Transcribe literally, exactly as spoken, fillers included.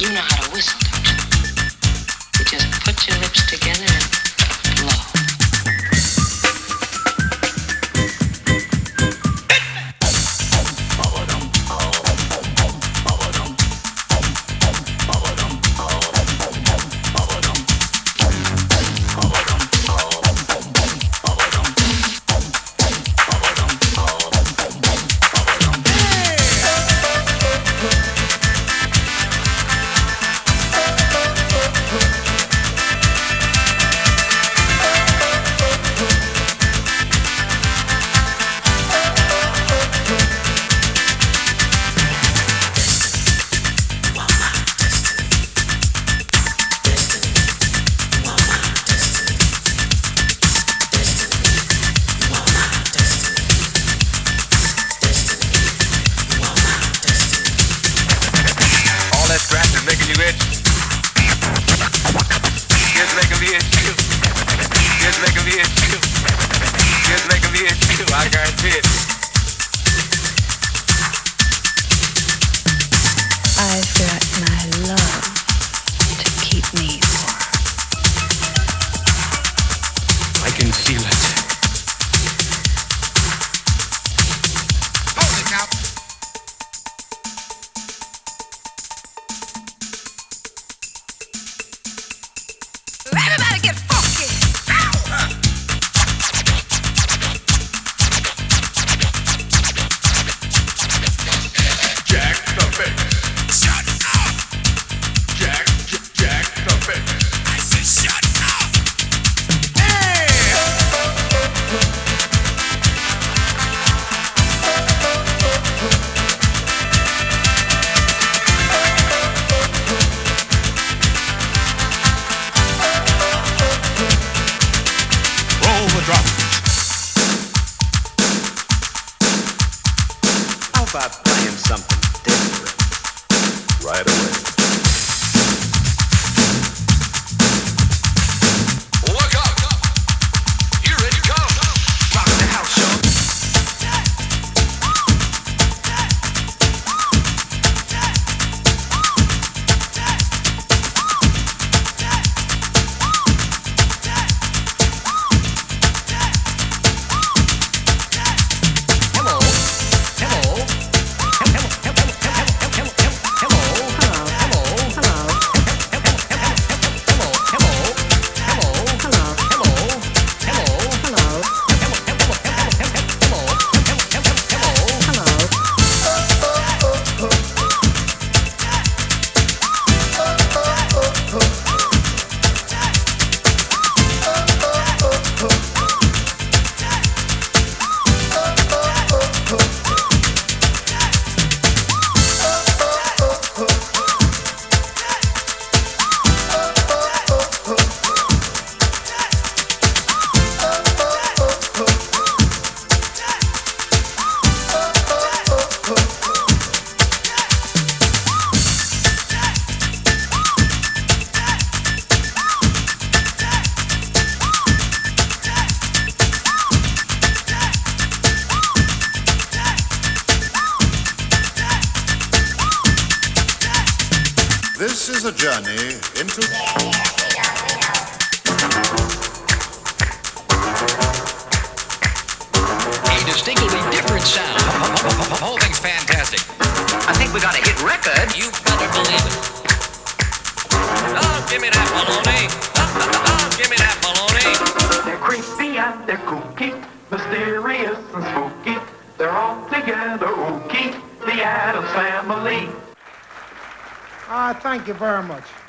You know how to whistle, don't you? You just put your lips together and blow. This is a journey into... A distinctly different sound. The whole thing's fantastic. I think we got a hit record. You better believe it. Oh, give me that baloney. Oh, oh, oh, give me that baloney. They're creepy and they're kooky, mysterious and spooky. They're all together ooky, the Addams Family. Ah, thank you very much.